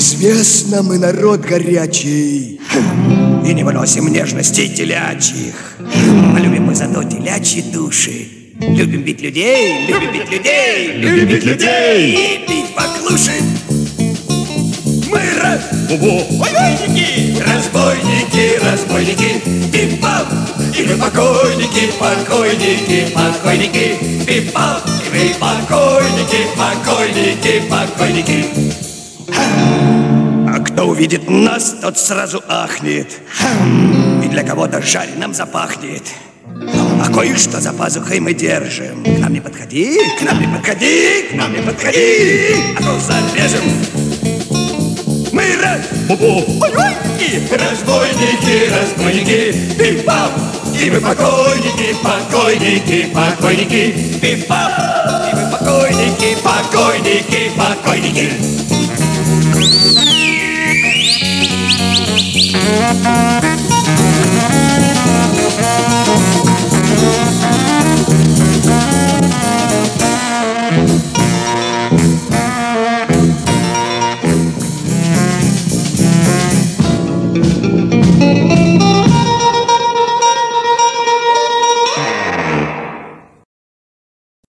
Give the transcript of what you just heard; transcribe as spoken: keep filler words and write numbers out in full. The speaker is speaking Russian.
известно, мы народ горячий и не выносим нежностей телячьих. А любим мы зато телячьи души. Любим бить людей, любим бить людей, любим бить людей и бить поклуши. Мы разбойники, разбойники, разбойники, пип-пап, и мы покойники, покойники, покойники, пип-пап, и мы покойники, покойники, покойники. А кто увидит нас, тот сразу ахнет, и для кого-то жареным запахнет. А кое-что за пазухой мы держим. К нам не подходи, к нам не подходи, к нам не подходи, а то зарежем. Мы разбойники, разбойники, разбойники, пип-пап, и мы покойники, покойники, покойники, пип-пап, и мы покойники, покойники, покойники.